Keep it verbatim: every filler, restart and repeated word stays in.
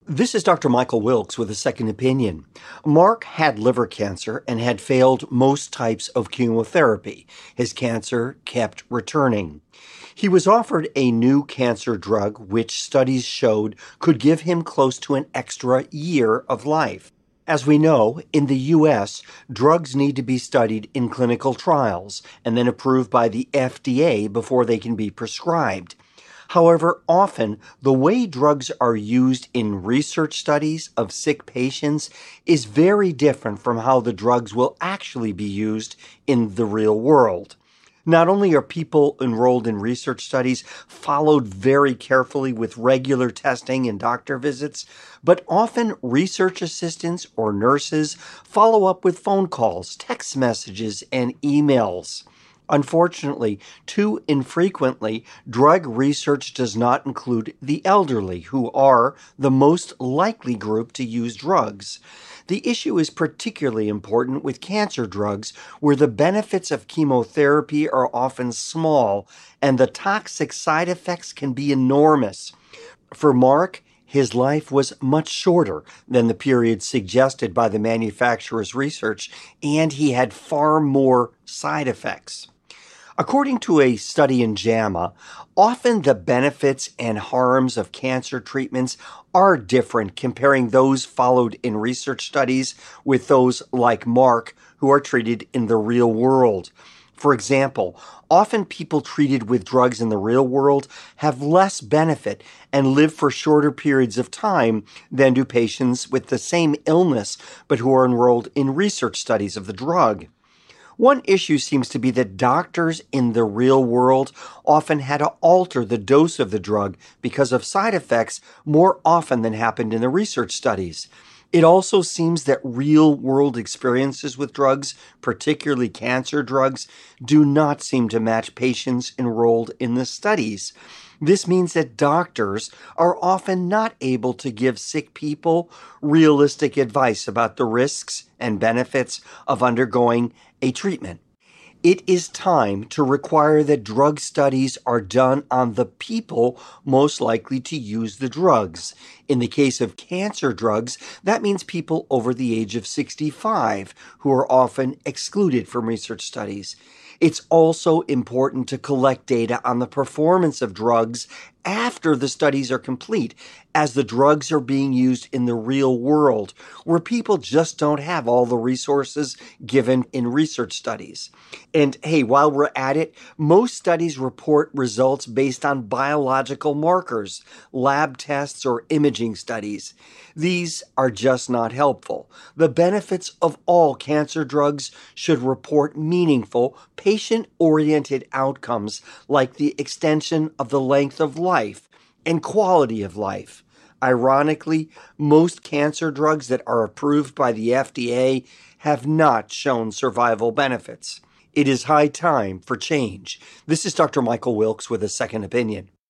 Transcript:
This is Doctor Michael Wilkes with a second opinion. Mark had liver cancer and had failed most types of chemotherapy. His cancer kept returning. He was offered a new cancer drug, which studies showed could give him close to an extra year of life. As we know, in the U S, drugs need to be studied in clinical trials and then approved by the F D A before they can be prescribed. However, often the way drugs are used in research studies of sick patients is very different from how the drugs will actually be used in the real world. Not only are people enrolled in research studies followed very carefully with regular testing and doctor visits, but often research assistants or nurses follow up with phone calls, text messages, and emails. Unfortunately, too infrequently, drug research does not include the elderly, who are the most likely group to use drugs. The issue is particularly important with cancer drugs, where the benefits of chemotherapy are often small and the toxic side effects can be enormous. For Mark, his life was much shorter than the period suggested by the manufacturer's research, and he had far more side effects. According to a study in JAMA, often the benefits and harms of cancer treatments are different comparing those followed in research studies with those like Mark who are treated in the real world. For example, often people treated with drugs in the real world have less benefit and live for shorter periods of time than do patients with the same illness but who are enrolled in research studies of the drug. One issue seems to be that doctors in the real world often had to alter the dose of the drug because of side effects more often than happened in the research studies. It also seems that real-world experiences with drugs, particularly cancer drugs, do not seem to match patients enrolled in the studies. This means that doctors are often not able to give sick people realistic advice about the risks and benefits of undergoing a treatment. It is time to require that drug studies are done on the people most likely to use the drugs. In the case of cancer drugs, that means people over the age of sixty-five, who are often excluded from research studies. It's also important to collect data on the performance of drugs after the studies are complete, as the drugs are being used in the real world, where people just don't have all the resources given in research studies. And hey, while we're at it, most studies report results based on biological markers, lab tests, or imaging studies. These are just not helpful. The benefits of all cancer drugs should report meaningful, patient-oriented outcomes like the extension of the length of life and quality of life. Ironically, most cancer drugs that are approved by the F D A have not shown survival benefits. It is high time for change. This is Doctor Michael Wilkes with a second opinion.